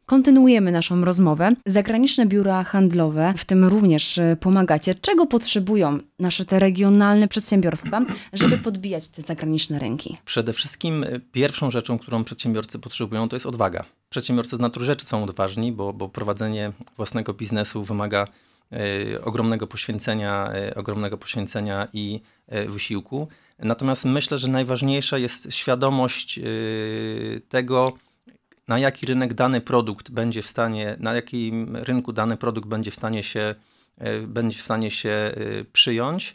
Kontynuujemy naszą rozmowę. Zagraniczne biura handlowe, w tym również pomagacie. Czego potrzebują nasze te regionalne przedsiębiorstwa, żeby podbijać te zagraniczne rynki? Przede wszystkim pierwszą rzeczą, którą przedsiębiorcy potrzebują, to jest odwaga. Przedsiębiorcy z natury rzeczy są odważni, bo prowadzenie własnego biznesu wymaga ogromnego poświęcenia i wysiłku. Natomiast myślę, że najważniejsza jest świadomość tego, na jaki rynek dany produkt będzie w stanie, na jakim rynku dany produkt będzie w stanie się przyjąć.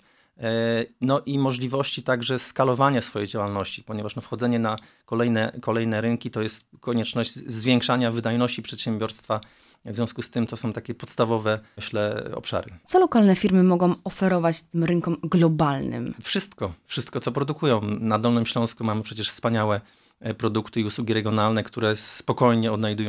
No i możliwości także skalowania swojej działalności, ponieważ wchodzenie na kolejne rynki to jest konieczność zwiększania wydajności przedsiębiorstwa. W związku z tym to są takie podstawowe, myślę, obszary. Co lokalne firmy mogą oferować tym rynkom globalnym? Wszystko, co produkują. Na Dolnym Śląsku mamy przecież wspaniałe produkty i usługi regionalne, które spokojnie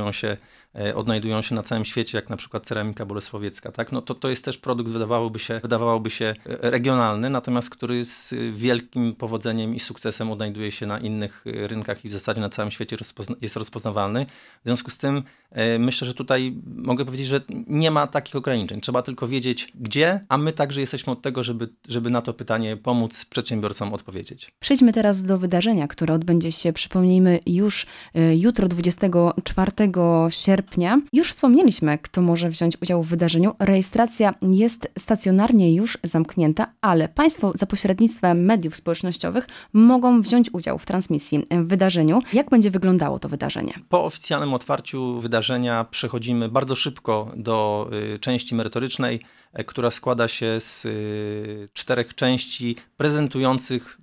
odnajdują się na całym świecie, jak na przykład ceramika bolesławiecka. Tak? No to jest też produkt, wydawałoby się regionalny, natomiast który z wielkim powodzeniem i sukcesem odnajduje się na innych rynkach i w zasadzie na całym świecie jest rozpoznawalny. W związku z tym myślę, że tutaj mogę powiedzieć, że nie ma takich ograniczeń. Trzeba tylko wiedzieć gdzie, a my także jesteśmy od tego, żeby na to pytanie pomóc przedsiębiorcom odpowiedzieć. Przejdźmy teraz do wydarzenia, które odbędzie się, przypomnijmy, już jutro, 24 sierpnia. Już wspomnieliśmy, kto może wziąć udział w wydarzeniu. Rejestracja jest stacjonarnie już zamknięta, ale Państwo za pośrednictwem mediów społecznościowych mogą wziąć udział w transmisji w wydarzeniu. Jak będzie wyglądało to wydarzenie? Po oficjalnym otwarciu wydarzenia przechodzimy bardzo szybko do części merytorycznej, która składa się z 4 części prezentujących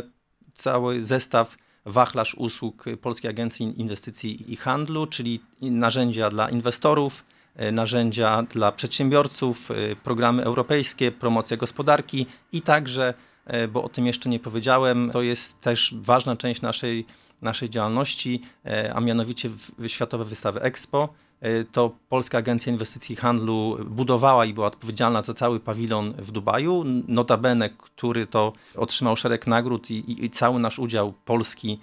cały zestaw, wachlarz usług Polskiej Agencji Inwestycji i Handlu, czyli narzędzia dla inwestorów, narzędzia dla przedsiębiorców, programy europejskie, promocja gospodarki i także, bo o tym jeszcze nie powiedziałem, to jest też ważna część naszej działalności, a mianowicie Światowe Wystawy Expo. To Polska Agencja Inwestycji i Handlu budowała i była odpowiedzialna za cały pawilon w Dubaju. Notabene, który to otrzymał szereg nagród i cały nasz udział polski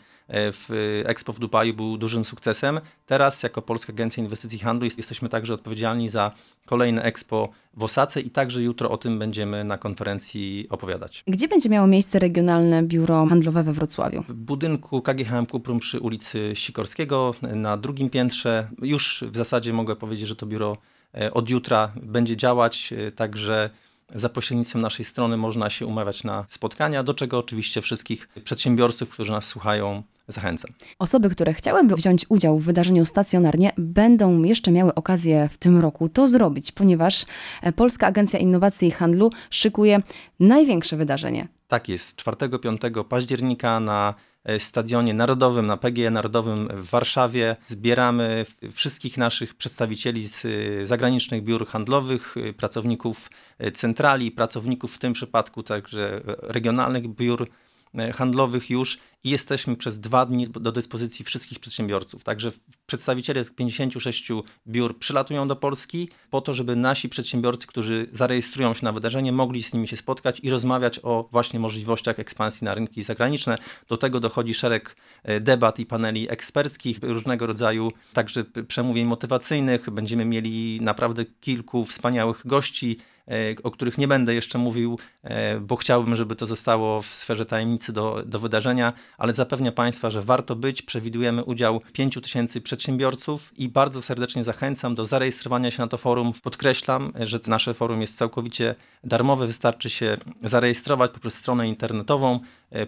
w Expo w Dubaju był dużym sukcesem. Teraz jako Polska Agencja Inwestycji i Handlu jesteśmy także odpowiedzialni za kolejne Expo w Osace i także jutro o tym będziemy na konferencji opowiadać. Gdzie będzie miało miejsce Regionalne Biuro Handlowe we Wrocławiu? W budynku KGHM Cuprum przy ulicy Sikorskiego na 2. piętrze. Już w zasadzie mogę powiedzieć, że to biuro od jutra będzie działać, także za pośrednictwem naszej strony można się umawiać na spotkania, do czego oczywiście wszystkich przedsiębiorców, którzy nas słuchają, zachęcam. Osoby, które chciałyby wziąć udział w wydarzeniu stacjonarnie, będą jeszcze miały okazję w tym roku to zrobić, ponieważ Polska Agencja Innowacji i Handlu szykuje największe wydarzenie. Tak jest, 4-5 października na Stadionie Narodowym, na PGE Narodowym w Warszawie. Zbieramy wszystkich naszych przedstawicieli z zagranicznych biur handlowych, pracowników centrali, pracowników w tym przypadku także regionalnych biur handlowych już i jesteśmy przez 2 dni do dyspozycji wszystkich przedsiębiorców. Także przedstawiciele tych 56 biur przylatują do Polski po to, żeby nasi przedsiębiorcy, którzy zarejestrują się na wydarzenie, mogli z nimi się spotkać i rozmawiać o właśnie możliwościach ekspansji na rynki zagraniczne. Do tego dochodzi szereg debat i paneli eksperckich, różnego rodzaju także przemówień motywacyjnych. Będziemy mieli naprawdę kilku wspaniałych gości, o których nie będę jeszcze mówił, bo chciałbym, żeby to zostało w sferze tajemnicy do wydarzenia, ale zapewniam Państwa, że warto być. Przewidujemy udział 5000 przedsiębiorców i bardzo serdecznie zachęcam do zarejestrowania się na to forum. Podkreślam, że nasze forum jest całkowicie darmowe. Wystarczy się zarejestrować poprzez stronę internetową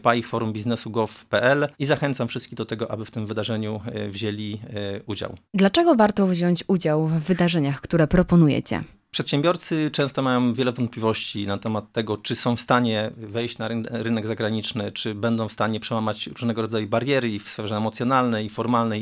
paichforumbiznesu.gov.pl i zachęcam wszystkich do tego, aby w tym wydarzeniu wzięli udział. Dlaczego warto wziąć udział w wydarzeniach, które proponujecie? Przedsiębiorcy często mają wiele wątpliwości na temat tego, czy są w stanie wejść na rynek zagraniczny, czy będą w stanie przełamać różnego rodzaju bariery i w sferze emocjonalnej, i formalnej,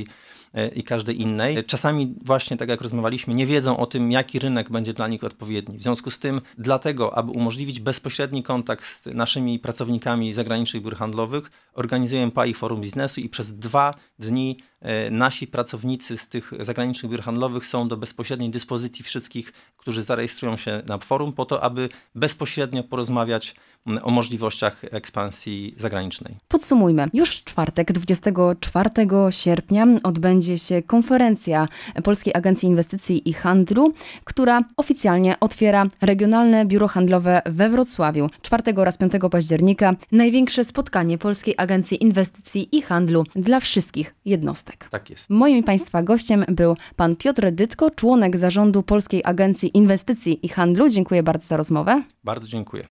i każdej innej. Czasami właśnie, tak jak rozmawialiśmy, nie wiedzą o tym, jaki rynek będzie dla nich odpowiedni. W związku z tym, dlatego, aby umożliwić bezpośredni kontakt z naszymi pracownikami zagranicznych biur handlowych, organizujemy PAIH Forum Biznesu i przez 2 dni nasi pracownicy z tych zagranicznych biur handlowych są do bezpośredniej dyspozycji wszystkich, którzy zarejestrują się na forum po to, aby bezpośrednio porozmawiać o możliwościach ekspansji zagranicznej. Podsumujmy. Już w czwartek, 24 sierpnia odbędzie się konferencja Polskiej Agencji Inwestycji i Handlu, która oficjalnie otwiera Regionalne Biuro Handlowe we Wrocławiu. 4 oraz 5 października największe spotkanie Polskiej Agencji Inwestycji i Handlu dla wszystkich jednostek. Tak jest. Moim i Państwa gościem był pan Piotr Dytko, członek zarządu Polskiej Agencji Inwestycji i Handlu. Dziękuję bardzo za rozmowę. Bardzo dziękuję.